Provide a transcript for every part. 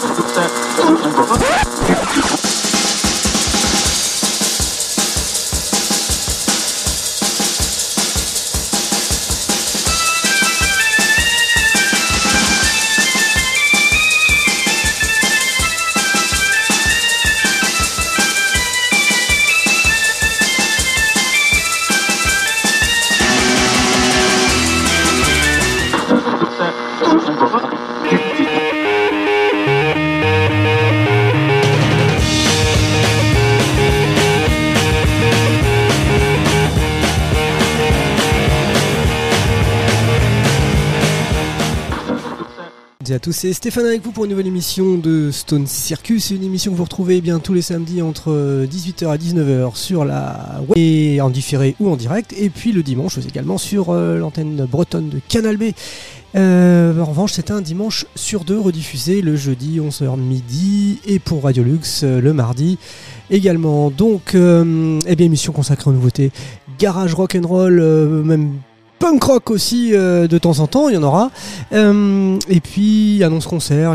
À tous, c'est Stéphane avec vous pour une nouvelle émission de Stone Circus. C'est une émission que vous retrouvez bien tous les samedis entre 18h et 19h sur la web et en différé ou en direct, et puis le dimanche également sur l'antenne bretonne de Canal B. En revanche, c'est un dimanche sur deux rediffusé le jeudi 11h midi et pour Radio Lux le mardi également. Donc, émission consacrée aux nouveautés garage rock'n'roll, même punk rock aussi de temps en temps, il y en aura. Et puis annonce concert,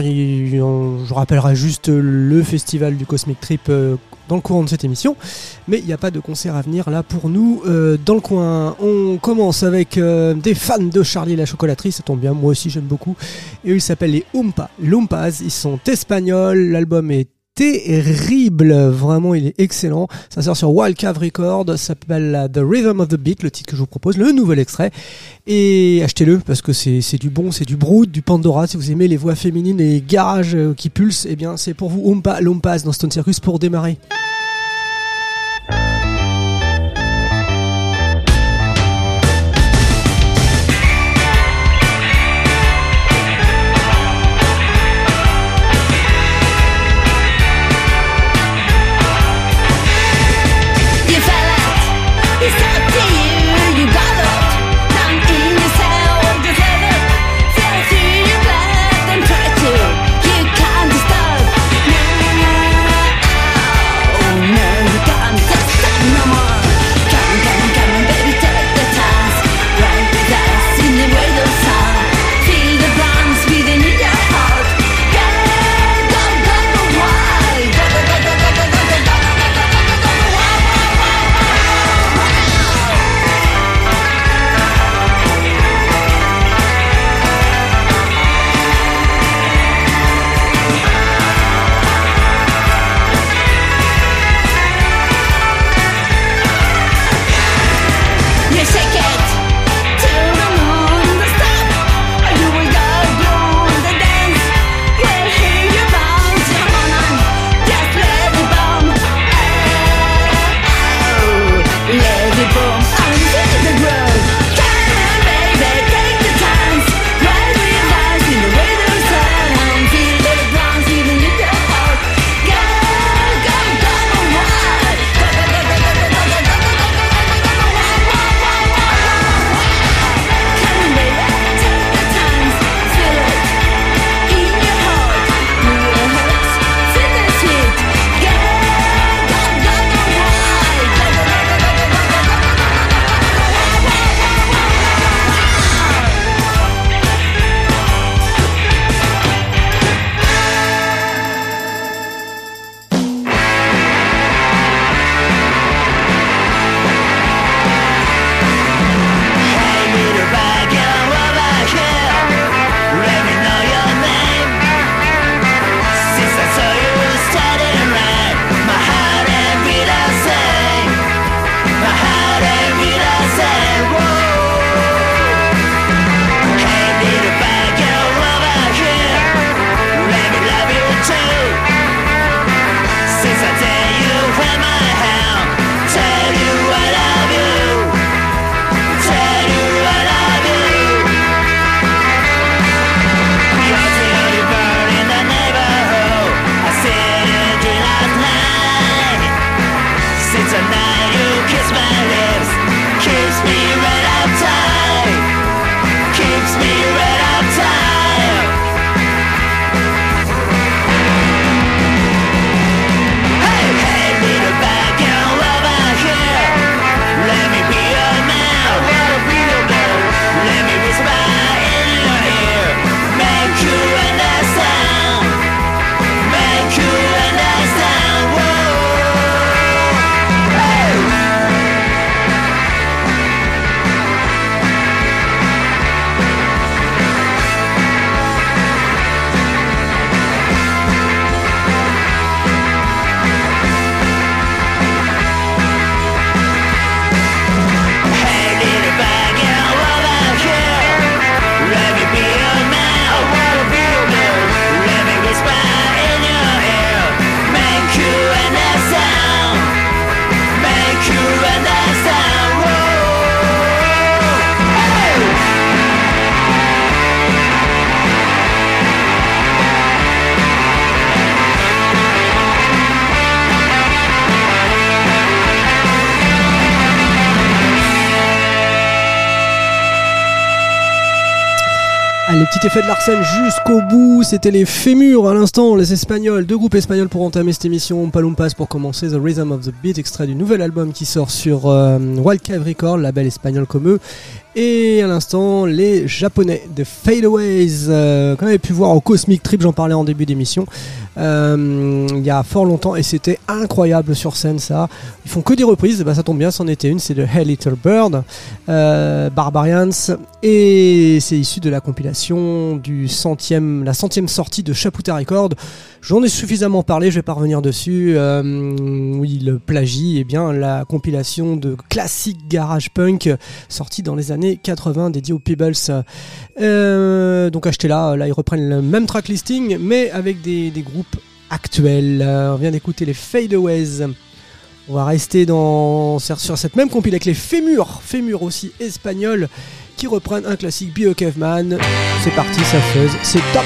je rappellerai juste le festival du Cosmic Trip dans le courant de cette émission, mais il n'y a pas de concert à venir là pour nous dans le coin. On commence avec des fans de Charlie et la chocolaterie, ça tombe bien, moi aussi j'aime beaucoup, et ils s'appellent les Oompa Loompas, ils sont espagnols, l'album est terrible, vraiment il est excellent, ça sort sur Wild Cave Records, ça s'appelle The Rhythm of the Beat, le titre que je vous propose, le nouvel extrait, et achetez-le parce que c'est du bon, c'est du Brood, du Pandora. Si vous aimez les voix féminines et les garages qui pulsent, eh bien c'est pour vous Oompa Loompas dans Stone Circus pour démarrer. You can't stop now. petit effet de Larsen jusqu'au bout. C'était les Fémurs à l'instant, les Espagnols, deux groupes espagnols pour entamer cette émission. Palumpas pour commencer, The Rhythm of the Beat, extrait du nouvel album qui sort sur Wild Cave Records, label espagnol comme eux. Et à l'instant, les Japonais de Fadeaways, qu'on avait pu voir au Cosmic Trip, j'en parlais en début d'émission, il y a fort longtemps, et c'était incroyable sur scène ça. Ils font que des reprises, bah ça tombe bien, c'en était une, c'est de Hey Little Bird, Barbarians, et c'est issu de la compilation la 100e sortie de Chaputa Records. J'en ai suffisamment parlé, je vais pas revenir dessus, où il plagie la compilation de classiques garage punk sortie dans les années 80 dédiée aux Peebles. Donc achetez-la, là ils reprennent le même track listing mais avec des groupes actuels. On vient d'écouter les Fadeaways. On va rester sur cette même compile avec les Fémurs aussi espagnols qui reprennent un classique Be a Caveman. C'est parti, ça fuzz, c'est top.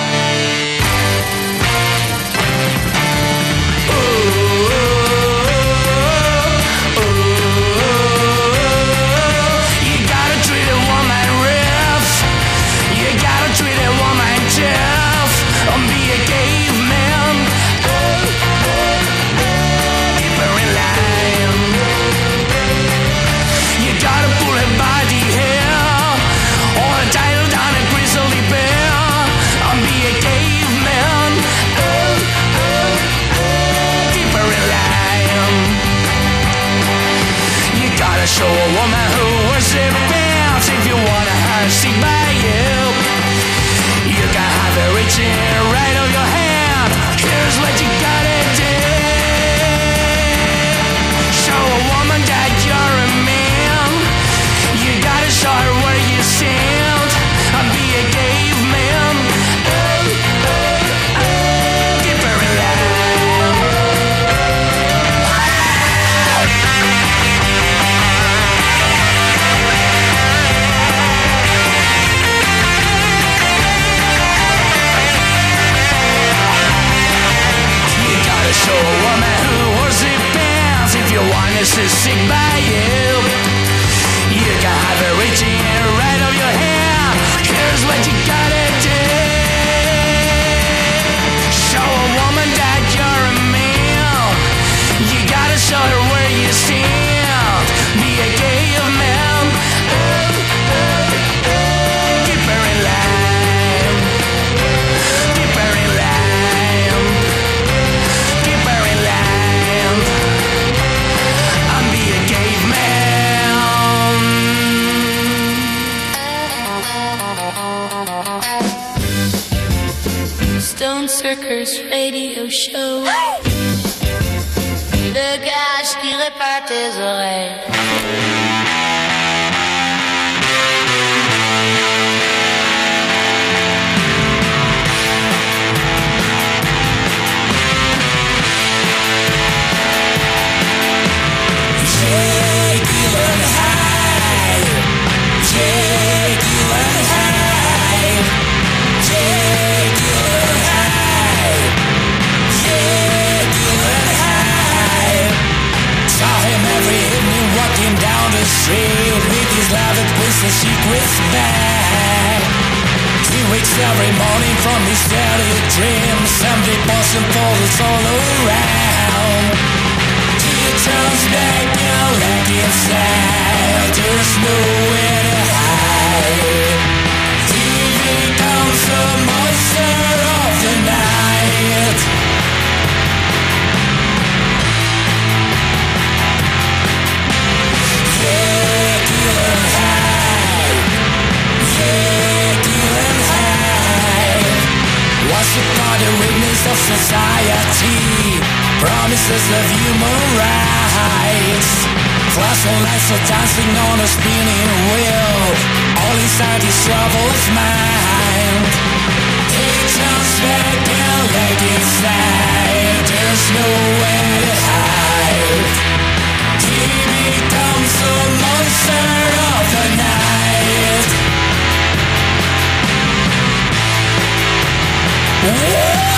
Show a woman who worships if you wanna her stick by you. You can have it reaching right of your hand. Here's what you gotta do. Show a woman that you're a man. You gotta show her where you stand and be a caveman. Keep her alive. Show a woman who wears it pants if you want us to stick by you. You can have it reaching right of your hand. Here's what you gotta do. Show a woman that you're a man. You gotta show her where you stand. Be a caveman. Keep her in line. Keep her in line. Stone Circus Radio Show. Le gage qui répare tes oreilles. Street with his love that puts the secrets back. He wakes every morning from his daily dreams. Someday passing for the all around. He turns back and like inside. There's nowhere to hide. He becomes a monster of the night. Once upon the weakness of society, promises of human rights. Flashing lights are dancing on a spinning wheel, all inside his troubled mind. He turns back and like inside, there's nowhere to hide. He becomes a monster of the night. Whoa!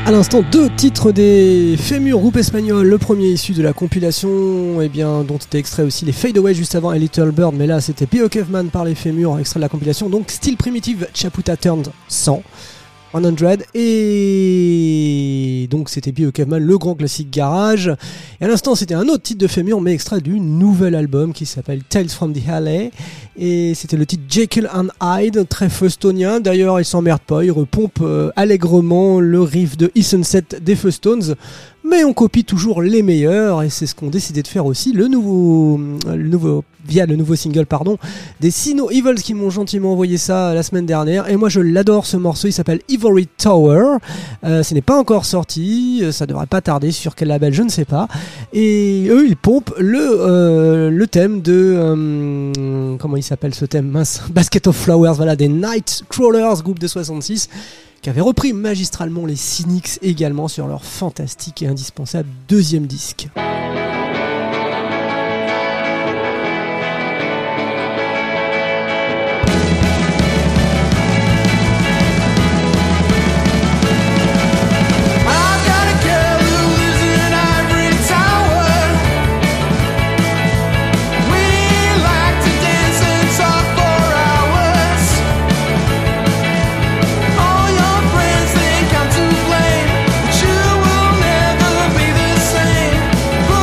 À l'instant, 2 titres des Fémur, groupe espagnol. Le premier issu de la compilation, dont était extrait aussi les Fade Away juste avant, et Little Bird, mais là c'était P.O. Caveman par les Fémur, extrait de la compilation. Donc Still Primitive, Chaputa Turned 100. Et donc c'était P.O. Caveman, le grand classique garage. Et à l'instant c'était un autre titre de Fémur, mais extrait du nouvel album qui s'appelle Tales from the Alley. Et c'était le titre Jekyll and Hyde, très fustonien. D'ailleurs il s'emmerde pas, il repompe allègrement le riff de E-Sunset des Fustones. Mais on copie toujours les meilleurs, et c'est ce qu'ont décidé de faire aussi via le nouveau single des Sino Evils, qui m'ont gentiment envoyé ça la semaine dernière. Et moi je l'adore, ce morceau, il s'appelle Ivory Tower. Ce n'est pas encore sorti, ça devrait pas tarder, sur quel label je ne sais pas. Et eux ils pompent le thème de comment il s'appelle ce thème, mince, Basket of Flowers, voilà, des Nightcrawlers, groupe de 66, qui avait repris magistralement les Cynics également sur leur fantastique et indispensable deuxième disque. Blame, but you will never be the same.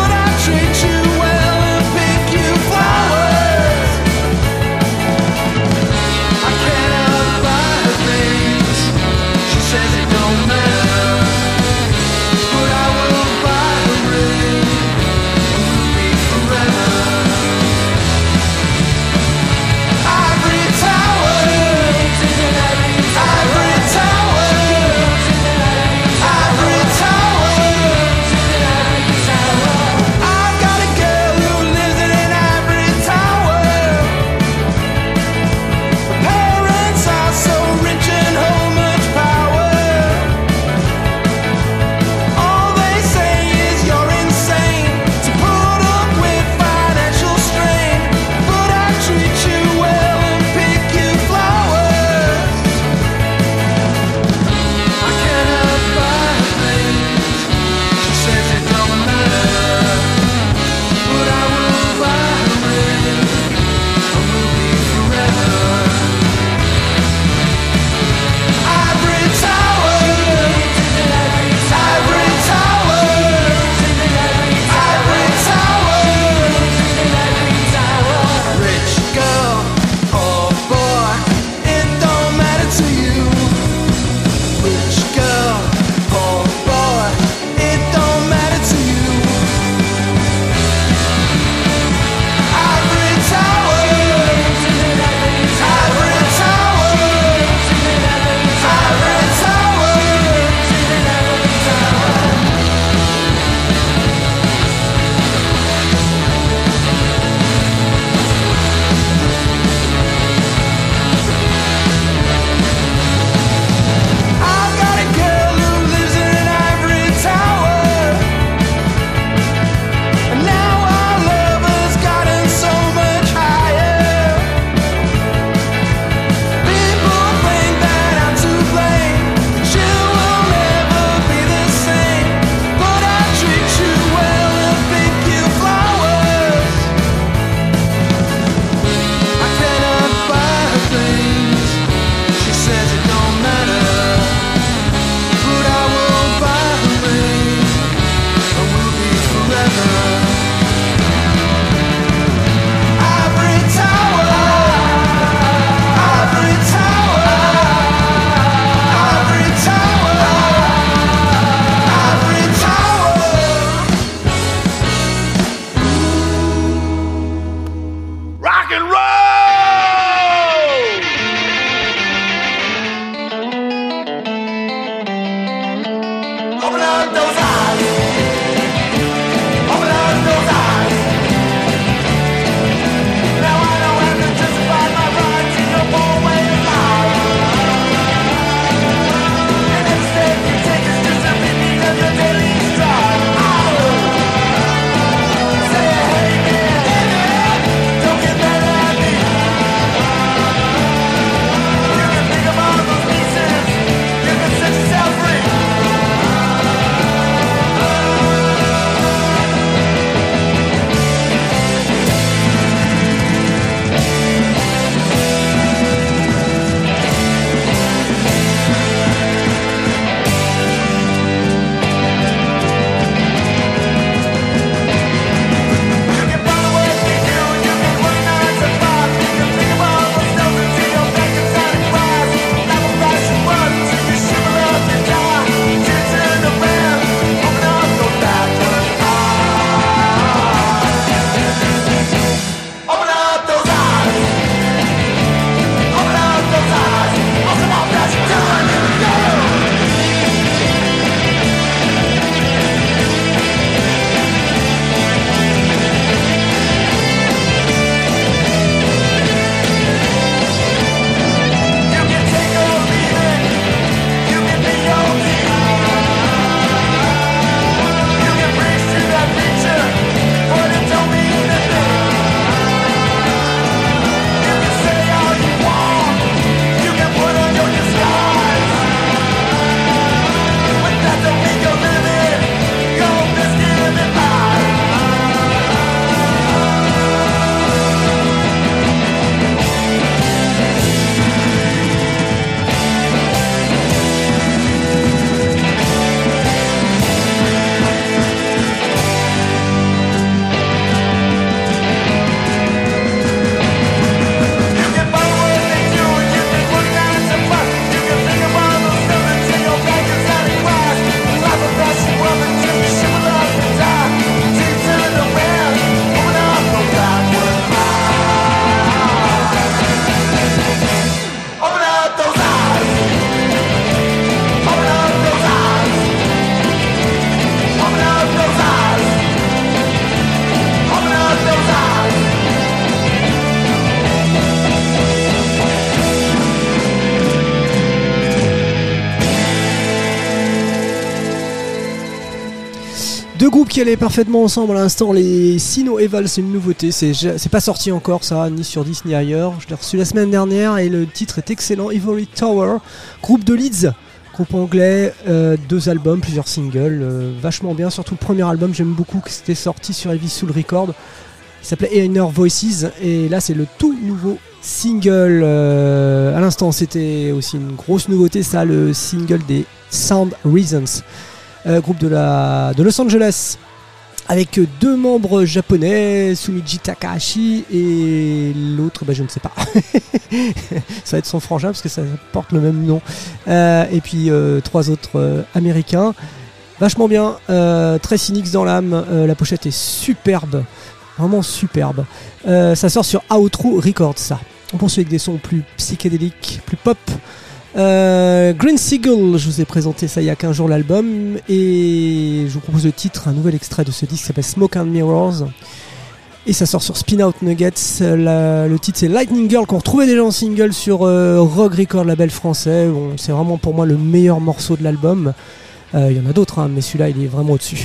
Deux groupes qui allaient parfaitement ensemble à l'instant, les Sino Evil, c'est une nouveauté, c'est pas sorti encore ça, ni sur Disney ni ailleurs, je l'ai reçu la semaine dernière et le titre est excellent, Ivory Tower, groupe de Leeds, groupe anglais, 2 albums, plusieurs singles, vachement bien, surtout le premier album, j'aime beaucoup que c'était sorti sur Heavy Soul Record, il s'appelait Inner Voices et là c'est le tout nouveau single, à l'instant c'était aussi une grosse nouveauté ça, le single des Sound Reasons. Groupe de Los Angeles avec 2 membres japonais, Sumiji Takahashi et l'autre, je ne sais pas. Ça va être son frangin parce que ça porte le même nom. Et puis 3 autres américains. Vachement bien, très cynique dans l'âme. La pochette est superbe, vraiment superbe. Ça sort sur Outro Records, ça. On poursuit avec des sons plus psychédéliques, plus pop. Green Seagull, je vous ai présenté ça il y a 15 jours l'album et je vous propose le titre, un nouvel extrait de ce disque qui s'appelle Smoke and Mirrors et ça sort sur Spin Out Nuggets. Le titre c'est Lightning Girl qu'on retrouvait déjà en single sur Rogue Record, label français. Bon, c'est vraiment pour moi le meilleur morceau de l'album. Il y en a d'autres mais celui-là il est vraiment au-dessus.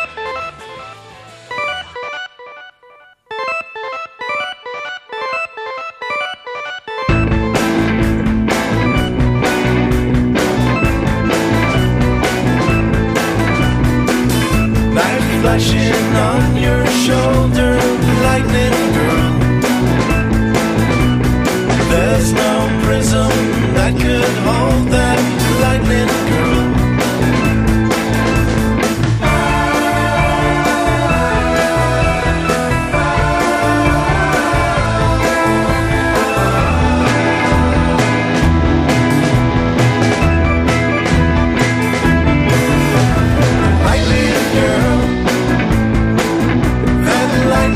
Flashing on your shoulder, lightning girl. There's no prism that could hold that lightning girl. Lightning girl.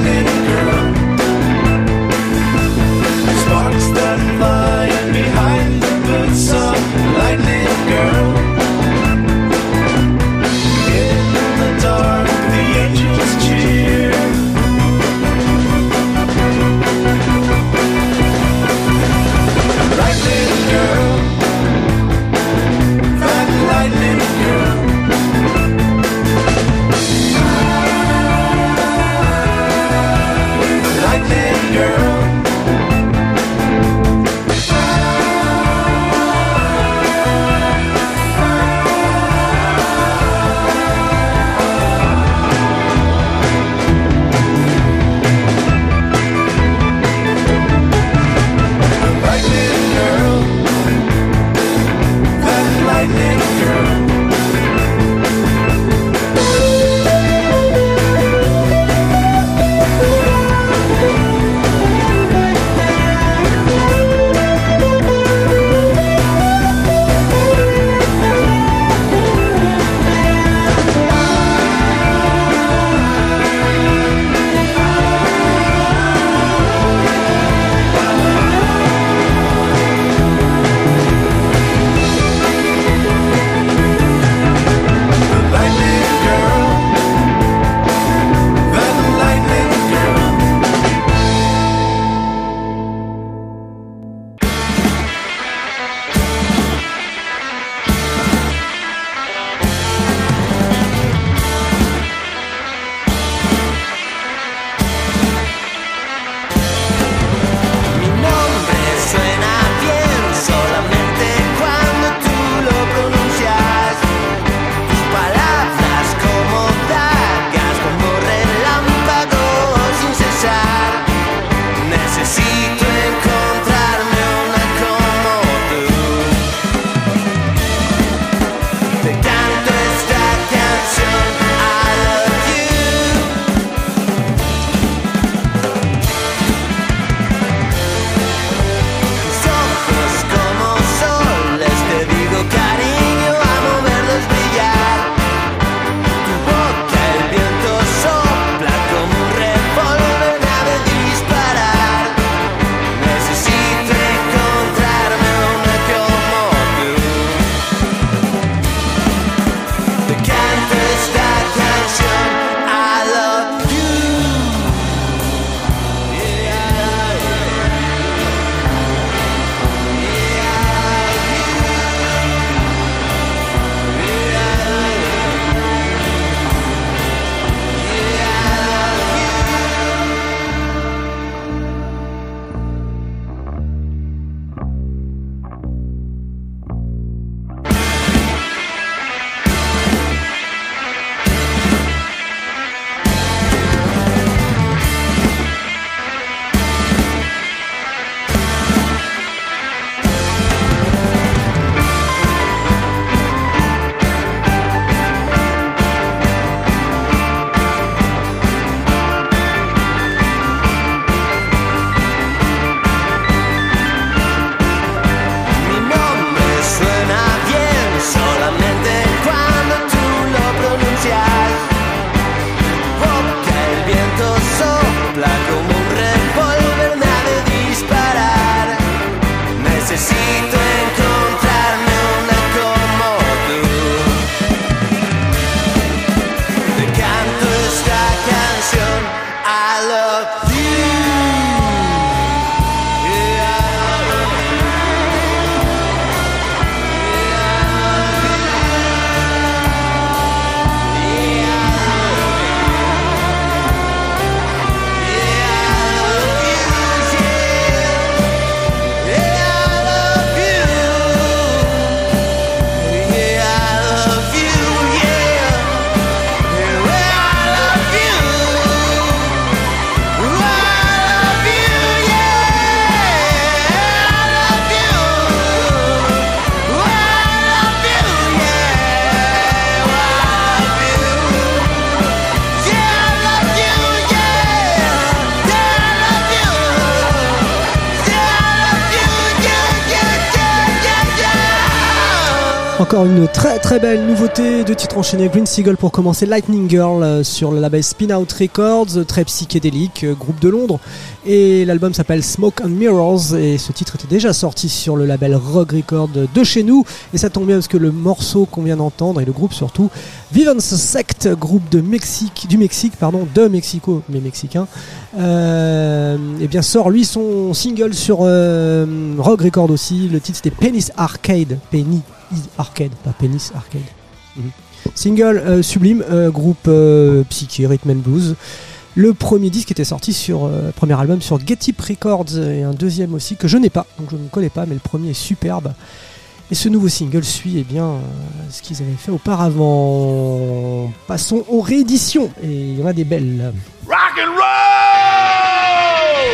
Encore une très très belle nouveauté de titre enchaîné, Green Seagull pour commencer, Lightning Girl sur le label Spin Out Records, très psychédélique, groupe de Londres, et l'album s'appelle Smoke and Mirrors et ce titre était déjà sorti sur le label Rogue Records de chez nous, et ça tombe bien parce que le morceau qu'on vient d'entendre et le groupe surtout, Vivance Sect, groupe de Mexique, de Mexico mais mexicain, et bien sort lui son single sur Rogue Records aussi, le titre c'était Penis Arcade, Arcade, pas Penis Arcade. Single sublime, groupe psyché, rhythm and blues. Le premier disque était sorti sur premier album sur Get Up Records et un deuxième aussi que je n'ai pas, donc je ne connais pas, mais le premier est superbe. Et ce nouveau single suit ce qu'ils avaient fait auparavant. Passons aux rééditions et il y en a des belles. Rock and roll!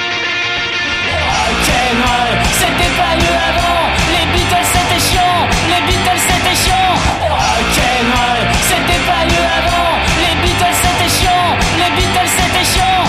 Rock'n'roll, c'était pas mieux avant. Les Beatles c'était chiant, les Beatles c'était chiant. Rock'n'roll, c'était pas mieux avant. Les Beatles c'était chiant, les Beatles c'était chiant.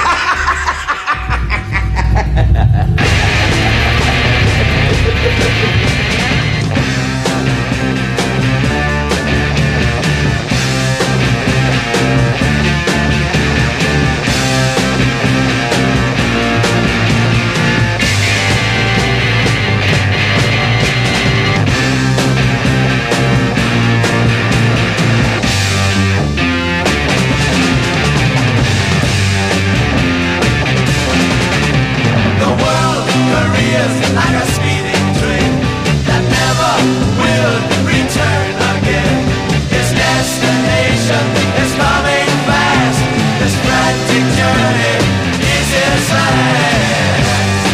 Like a speeding train that never will return again. Its destination is coming fast. This frantic journey is its last.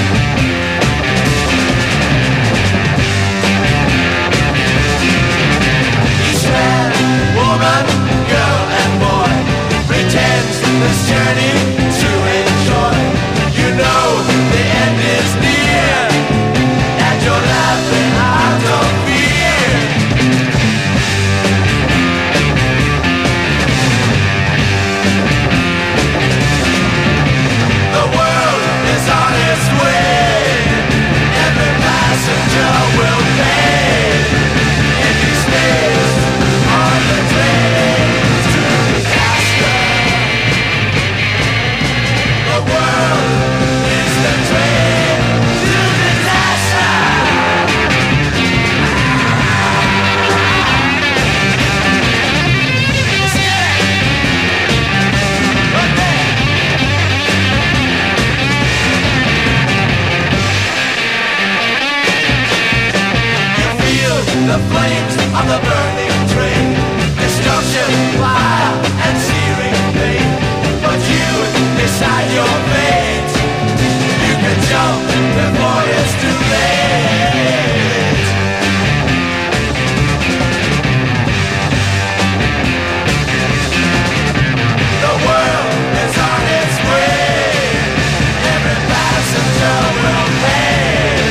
Each man, woman, girl and boy pretends this journey to enjoy. You know the end is near. You're laughing out of fear. The world is on its way. Every passenger will pay if he stays on the train to disaster. The world is the train to disaster. The flames of the burning train, destruction, fire, and searing pain. But you decide your fate. You can jump before it's too late. The world is on its way. Every passenger will pay.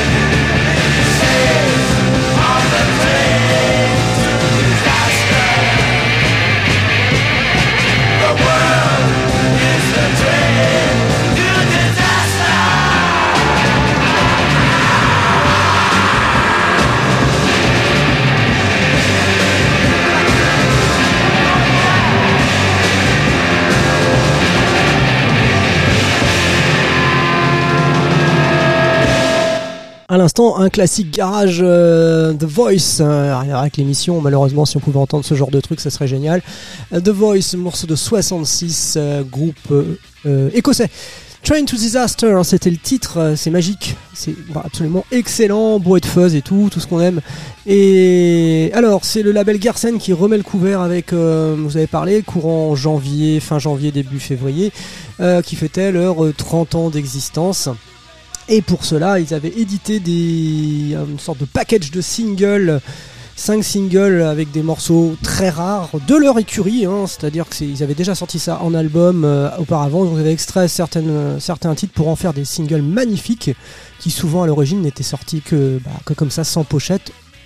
À l'instant, un classique garage, The Voice, rien avec l'émission, malheureusement si on pouvait entendre ce genre de truc ça serait génial. The Voice, morceau de 66, groupe écossais. Train to Disaster, hein, c'était le titre, c'est magique, c'est absolument excellent, bois de fuzz et tout ce qu'on aime. Et alors, c'est le label Gersen qui remet le couvert avec, vous avez parlé, courant janvier, fin janvier, début février, qui fêtait leur 30 ans d'existence. Et pour cela, ils avaient édité une sorte de package de singles, 5 singles avec des morceaux très rares de leur écurie, hein, c'est-à-dire qu'ils avaient déjà sorti ça en album auparavant, donc ils avaient extrait certains titres pour en faire des singles magnifiques qui souvent à l'origine n'étaient sortis que comme ça, sans pochette.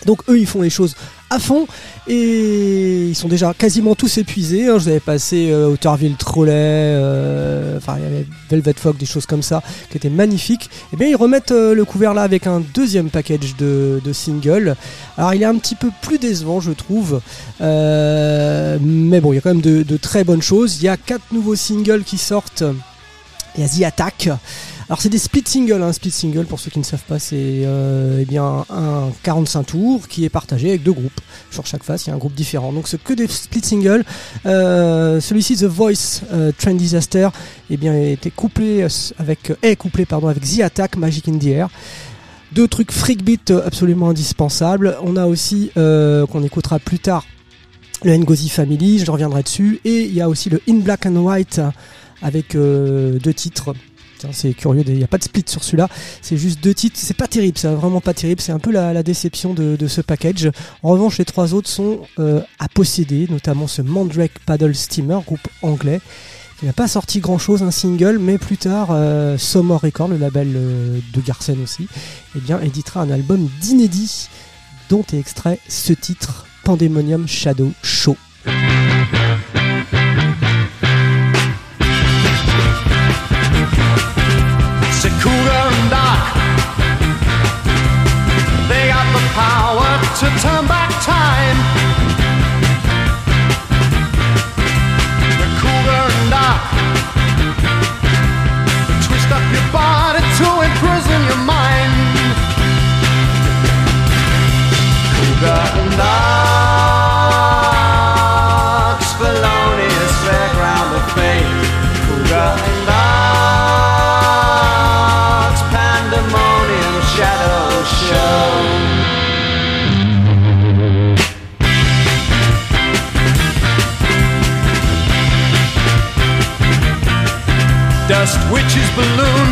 Donc eux ils font les choses à fond et ils sont déjà quasiment tous épuisés. Je vous avais passé Outerville Trolley, enfin il y avait Velvet Fog, des choses comme ça qui étaient magnifiques. Et bien ils remettent le couvert là avec un deuxième package de singles. Alors il est un petit peu plus décevant je trouve, mais bon il y a quand même de très bonnes choses. Il y a 4 nouveaux singles qui sortent. Il y a The Attack. Alors c'est des split singles, split single pour ceux qui ne savent pas, c'est eh bien un 45 tours qui est partagé avec 2 groupes. Sur chaque face il y a un groupe différent, donc c'est que des split singles. Celui-ci The Voice Trend Disaster eh bien, est couplé avec The Attack Magic in the Air. 2 trucs freak beat absolument indispensables. On a aussi qu'on écoutera plus tard le Ngozi Family, je reviendrai dessus, et il y a aussi le In Black and White avec 2 titres. C'est curieux, il n'y a pas de split sur celui-là, c'est juste 2 titres, c'est pas terrible, c'est vraiment pas terrible, c'est un peu la déception de ce package. En revanche les 3 autres sont à posséder, notamment ce Mandrake Paddle Steamer, groupe anglais, qui n'a pas sorti grand chose, un single, mais plus tard Summer Record, le label de Garsen aussi, eh bien, éditera un album d'inédits dont est extrait ce titre, Pandemonium Shadow Show. Cooler and dark, they got the power to turn back time. They're cooler and dark, they twist up your body to imprison your mind. Cooler and dark, felonious fairground of fate. Cooler and dark, shadow show. Dust witch's balloon,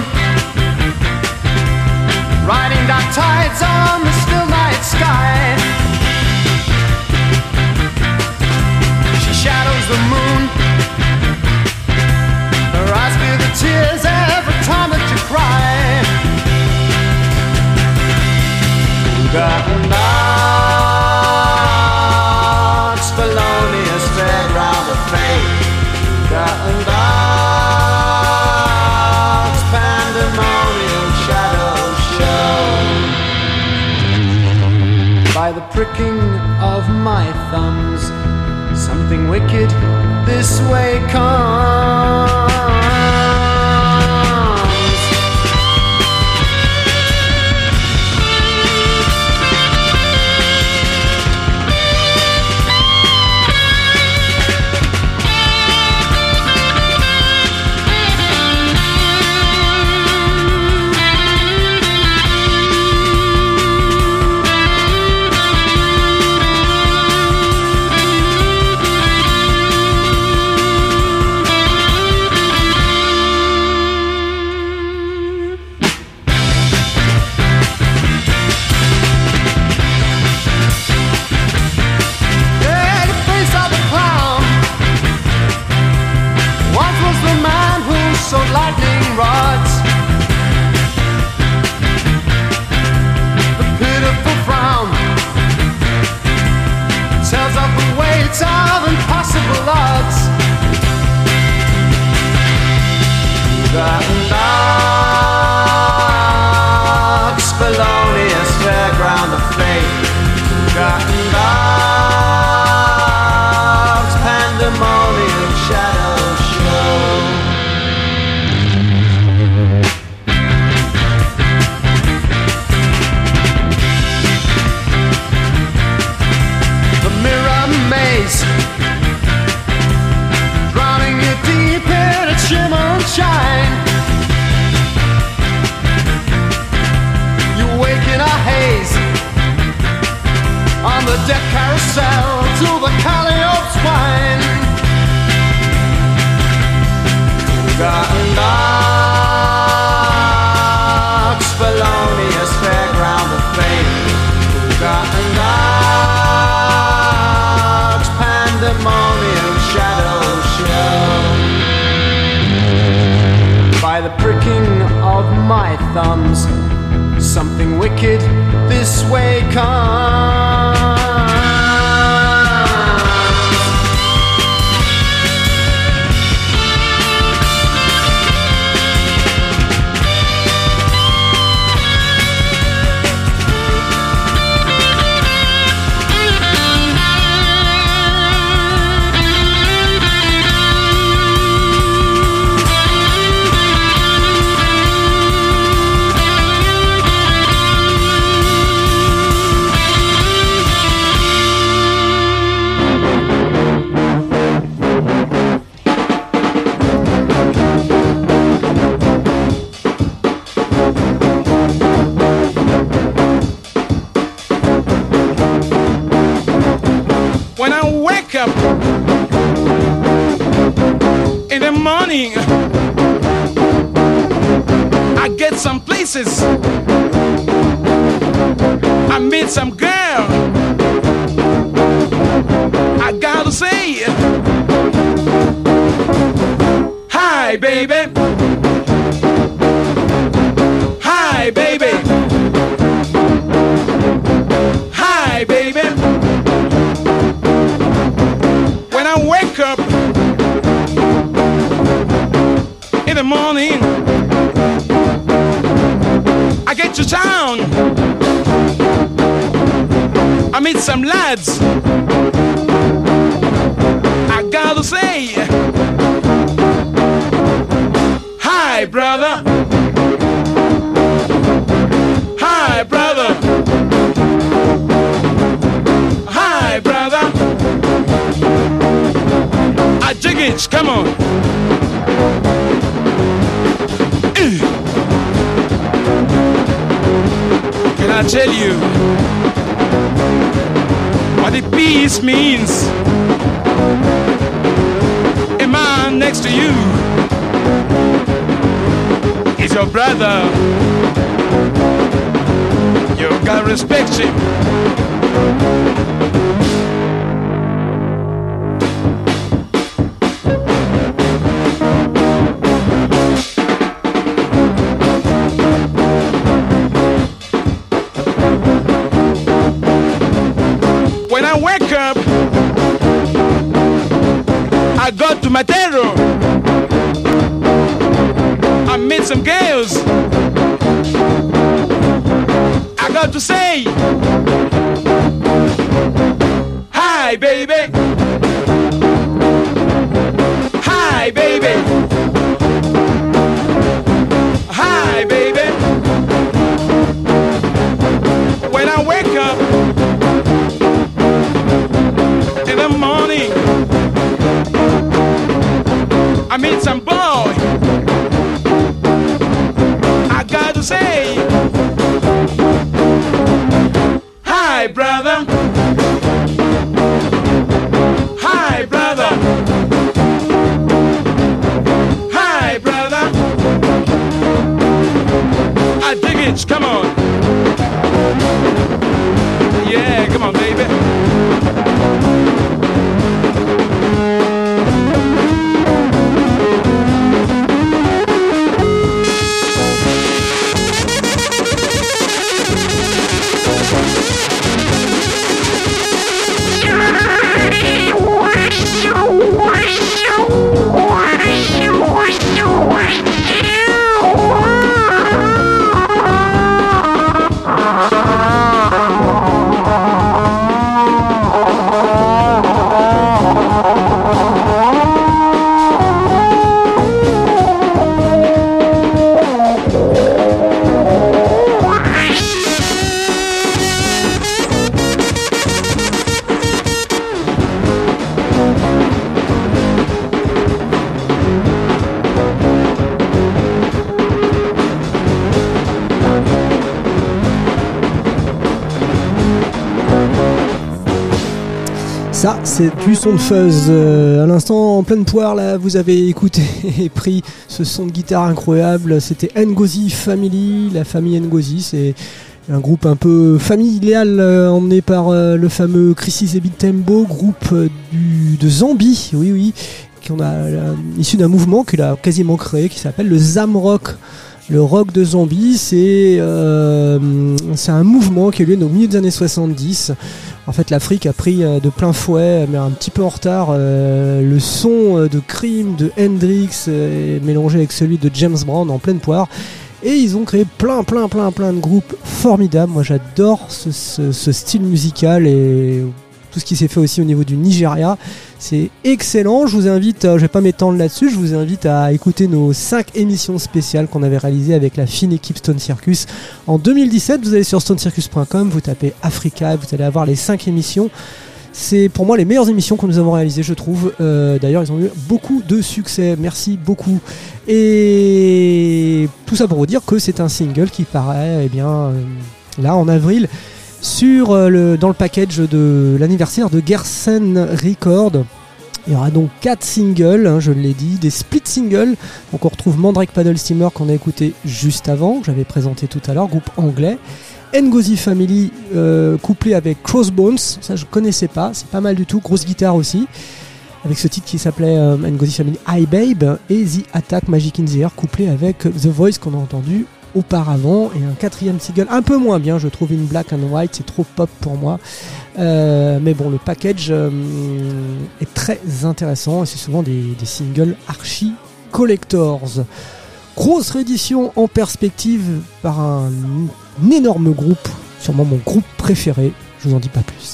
riding dark tides on the still night sky. She shadows the moon, her eyes feel the tears every time that you cry. Knox, felonious fairground of fate. Knox, pandemonium shadow show. By the pricking of my thumbs, something wicked this way comes. Knox, felonious fairground of fate. Knox, pandemonium shadow show. The mirror maze, drowning you deep in its shimmer and shine. In a haze on the death carousel to the Calliope's wine. Knox, felonious fairground of fate. Knox, pandemonium shadow show. By the pricking of my thumbs, something wicked this way comes. When I wake up in the morning, I get some places, I meet some girl, I gotta say, hi baby, hi baby, hi baby. When I wake up in the morning, I get to town, I meet some lads, I gotta say, hi brother, hi brother, hi brother. I dig it, come on. Can I tell you what the peace means? A man next to you is your brother. You gotta respect him. When I wake up, I go to Matero, I meet some girls, I got to say, hi baby, hi baby, hi baby. When I wake up in the morning, I meet some boy, I gotta say, hi brother, hi brother, hi brother. I dig it, come on. Yeah, come on baby. Ça, c'est du son de fuzz. À l'instant, en pleine poire, là, vous avez écouté et pris ce son de guitare incroyable. C'était Ngozi Family, la famille Ngozi. C'est un groupe un peu familial emmené par le fameux Crisis et Big Tembo, groupe de Zambie, oui, qu'on a issu d'un mouvement qu'il a quasiment créé, qui s'appelle le Zamrock. Le rock de zombie, c'est un mouvement qui est lieu au milieu des années 70. En fait, l'Afrique a pris de plein fouet, mais un petit peu en retard, le son de Cream, de Hendrix, mélangé avec celui de James Brown en pleine poire. Et ils ont créé plein de groupes formidables. Moi, j'adore ce style musical et tout ce qui s'est fait aussi au niveau du Nigeria. C'est excellent. Je vous invite, je vais pas m'étendre là-dessus, je vous invite à écouter nos 5 émissions spéciales qu'on avait réalisées avec la fine équipe Stone Circus. En 2017, vous allez sur stonecircus.com, vous tapez Africa, vous allez avoir les 5 émissions. C'est pour moi les meilleures émissions que nous avons réalisées, je trouve. D'ailleurs, ils ont eu beaucoup de succès. Merci beaucoup. Et tout ça pour vous dire que c'est un single qui paraît, là en avril, dans le package de l'anniversaire de Gersen Records. Il y aura donc 4 singles, je l'ai dit, des split singles. Donc on retrouve Mandrake Paddle Steamer qu'on a écouté juste avant, que j'avais présenté tout à l'heure, groupe anglais. Ngozi Family couplé avec Crossbones, ça je connaissais pas, c'est pas mal du tout, grosse guitare aussi, avec ce titre qui s'appelait Ngozi Family Hi Babe, et The Attack Magic in the Air couplé avec The Voice qu'on a entendu auparavant, et un 4e single un peu moins bien, je trouve, In Black and White, c'est trop pop pour moi, mais bon, le package est très intéressant et c'est souvent des singles archi collectors. Grosse réédition en perspective par un énorme groupe, sûrement mon groupe préféré, je vous en dis pas plus.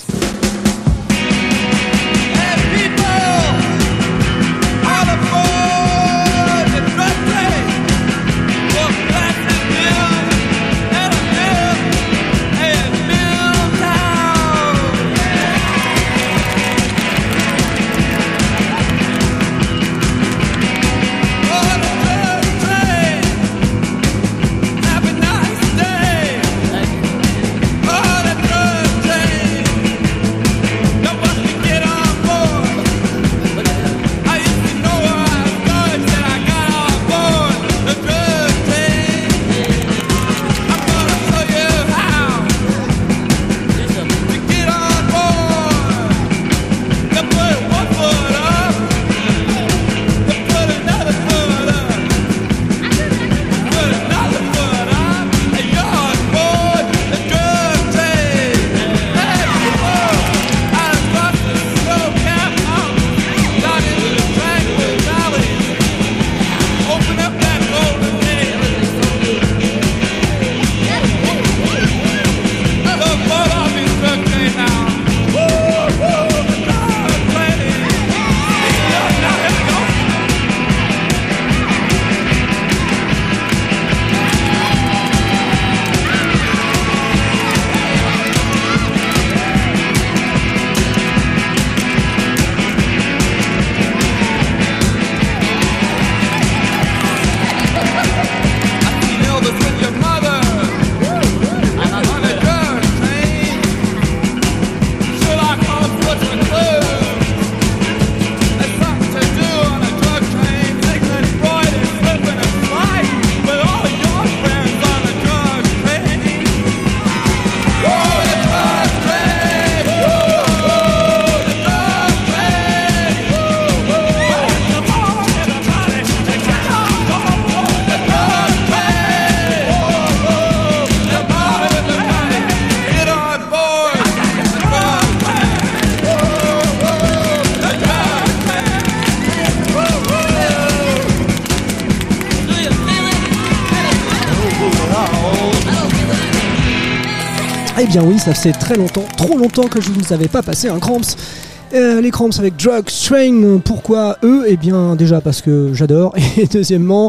Eh bien oui, ça fait très longtemps, trop longtemps que je ne vous avais pas passé un Cramps. Les Cramps avec Drug Train, pourquoi eux ? Eh bien déjà parce que j'adore, et deuxièmement,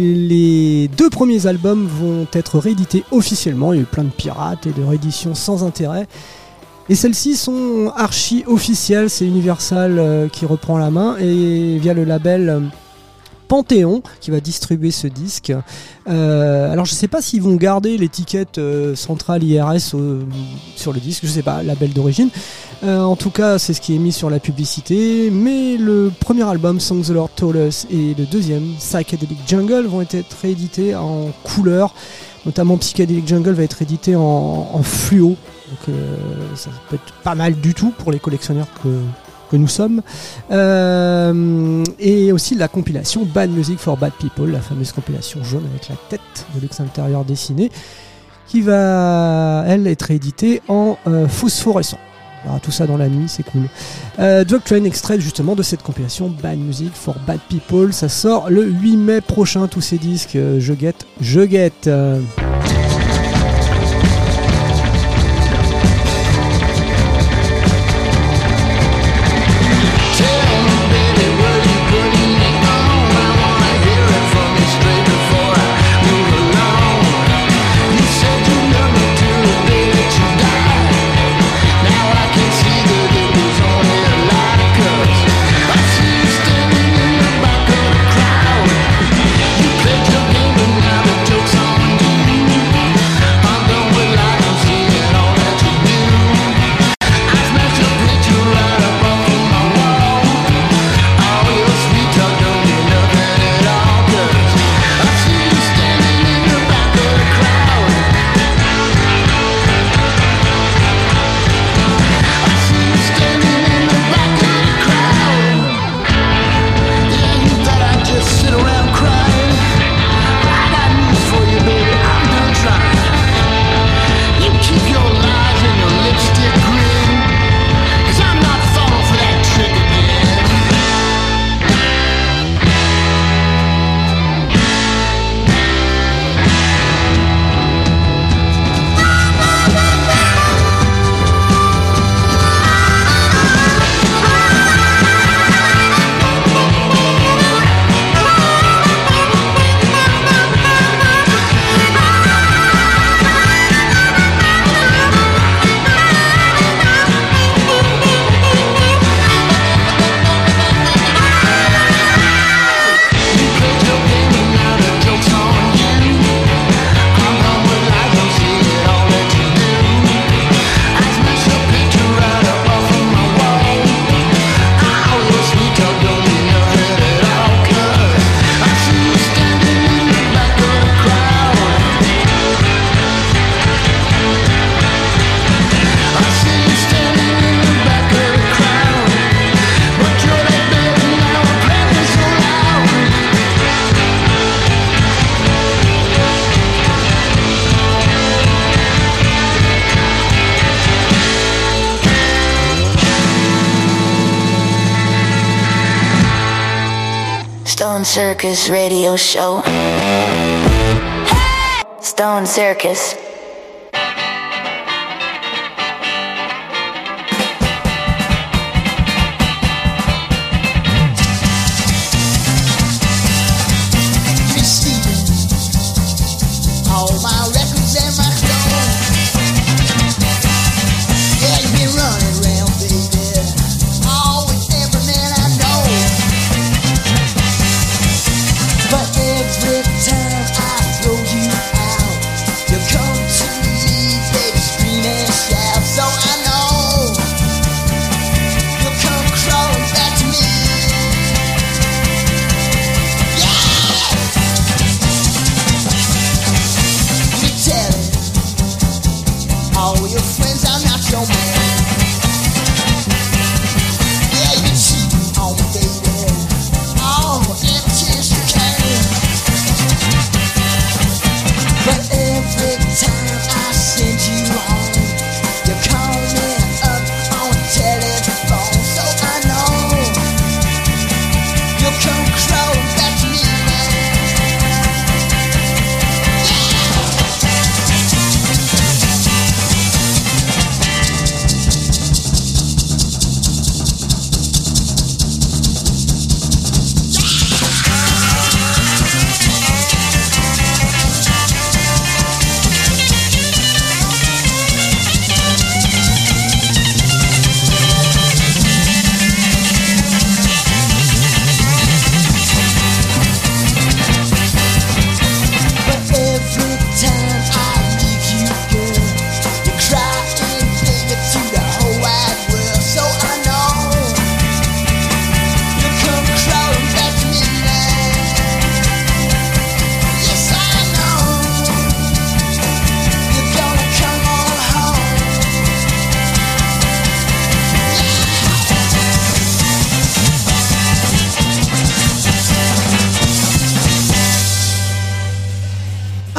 les 2 premiers albums vont être réédités officiellement. Il y a eu plein de pirates et de rééditions sans intérêt. Et celles-ci sont archi officielles, c'est Universal qui reprend la main, et via le label Panthéon qui va distribuer ce disque. Alors je sais pas s'ils vont garder l'étiquette centrale IRS sur le disque, je sais pas, label d'origine. En tout cas, c'est ce qui est mis sur la publicité. Mais le premier album, Songs the Lord Told Us, et le deuxième, Psychedelic Jungle, vont être réédités en couleur. Notamment Psychedelic Jungle va être édité en fluo. Donc ça peut être pas mal du tout pour les collectionneurs que nous sommes, et aussi la compilation Bad Music for Bad People, la fameuse compilation jaune avec la tête de Lux Intérieur dessinée, qui va, elle, être éditée en phosphorescent. Alors, tout ça dans la nuit, c'est cool. Drug Train, extrait justement de cette compilation Bad Music for Bad People. Ça sort le 8 mai prochain, tous ces disques. Je guette. Stone Circus Radio Show. Stone Circus.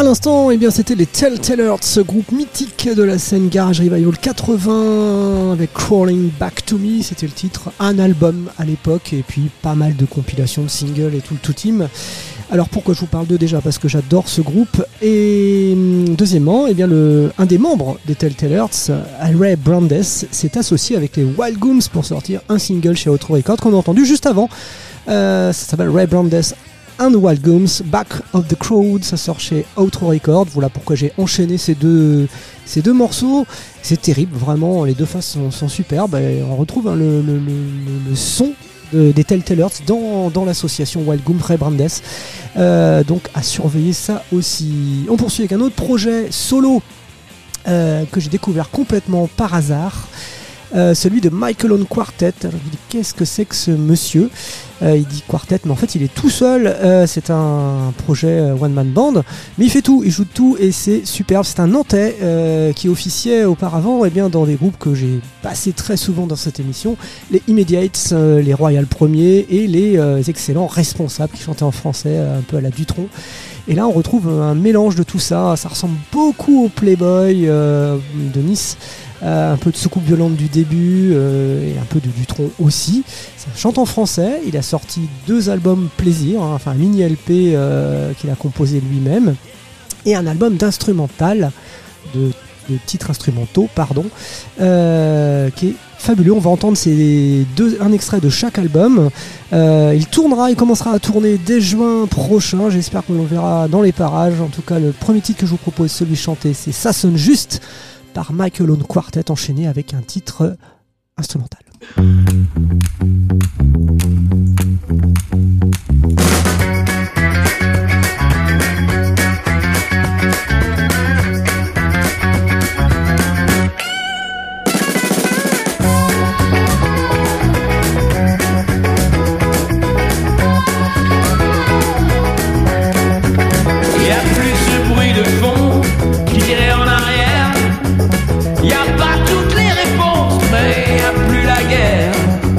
l'instant, eh bien, c'était les Telltale Hearts, ce groupe mythique de la scène Garage Revival 80 avec Crawling Back to Me, c'était le titre, un album à l'époque et puis pas mal de compilations, de singles et tout le tout team. Alors pourquoi je vous parle d'eux? Déjà parce que j'adore ce groupe et deuxièmement, eh bien un des membres des Telltale Hearts, Ray Brandes, s'est associé avec les Wild Gooms pour sortir un single chez Outro Records qu'on a entendu juste avant. Ça s'appelle Ray Brandes and Wild Gooms, Back of the Crowd, ça sort chez Outro Records. Voilà pourquoi j'ai enchaîné ces deux morceaux. C'est terrible, vraiment, les deux faces sont superbes. Et on retrouve le son des Telltale Hearts dans l'association Wild Gooms, Ray Brandes. Donc à surveiller ça aussi. On poursuit avec un autre projet solo que j'ai découvert complètement par hasard. Celui de Michael Owen Quartet. Alors, je me dis qu'est-ce que c'est que ce monsieur? Il dit quartet, mais en fait il est tout seul. C'est un projet one man band, mais il fait tout, il joue de tout et c'est superbe. C'est un Nantais qui officiait auparavant dans des groupes que j'ai passé très souvent dans cette émission, les Immediates, les Royal Premiers et les excellents Responsables qui chantaient en français un peu à la Dutronc. Et là on retrouve un mélange de tout ça. Ça ressemble beaucoup au Playboy de Nice. Un peu de soucoupe violente du début et un peu de Dutronc aussi. Ça chante en français. Il a sorti 2 albums plaisir, enfin un mini LP qu'il a composé lui-même et un album d'instrumental de titres instrumentaux qui est fabuleux. On va entendre un extrait de chaque album. Il commencera à tourner dès juin prochain. J'espère qu'on le verra dans les parages. En tout cas, le premier titre que je vous propose, celui chanté, c'est Ça sonne juste par Michael Owen Quartet, enchaîné avec un titre instrumental. Y a pas toutes les réponses, mais y a plus la guerre.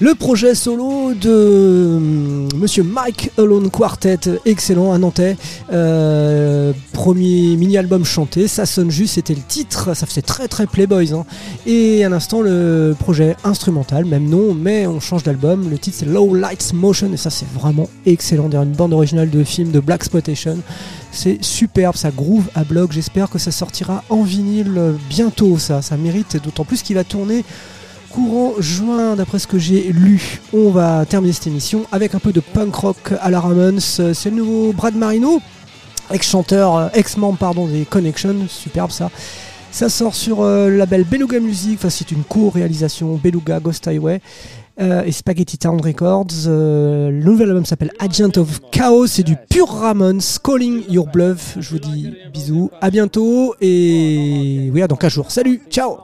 Le projet solo de Monsieur Mike Alone Quartet, excellent, un Nantais. Premier mini-album chanté, ça sonne juste, c'était le titre, ça faisait très très Playboys. Hein. Et à l'instant, le projet instrumental, même nom, mais on change d'album. Le titre c'est Low Lights Motion, et ça c'est vraiment excellent. Derrière une bande originale de film de Blaxploitation. C'est superbe, ça groove à bloc. J'espère que ça sortira en vinyle bientôt, ça mérite, d'autant plus qu'il va tourner courant juin, d'après ce que j'ai lu. On va terminer cette émission avec un peu de punk rock à la Ramones. C'est le nouveau Brad Marino, ex-membre des Connections, superbe ça. Ça sort sur le label Beluga Music, enfin c'est une co-réalisation Beluga, Ghost Highway et Spaghetti Town Records. Le nouvel album s'appelle Agent of Chaos, c'est du pur Ramones, Calling Your Bluff. Je vous dis bisous, à bientôt et oui, à dans 15 jours. Salut, ciao.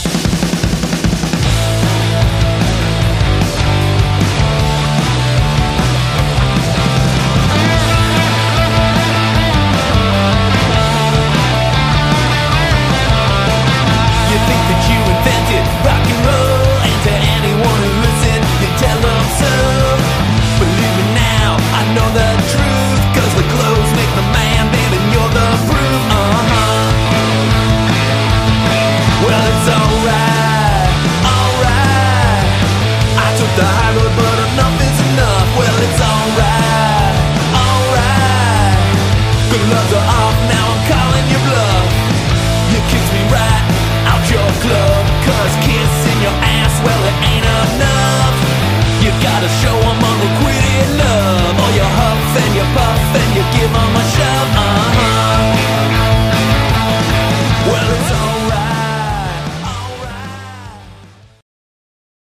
Gotta show 'em unrequited love, or you huff and you puff and you give 'em a shove.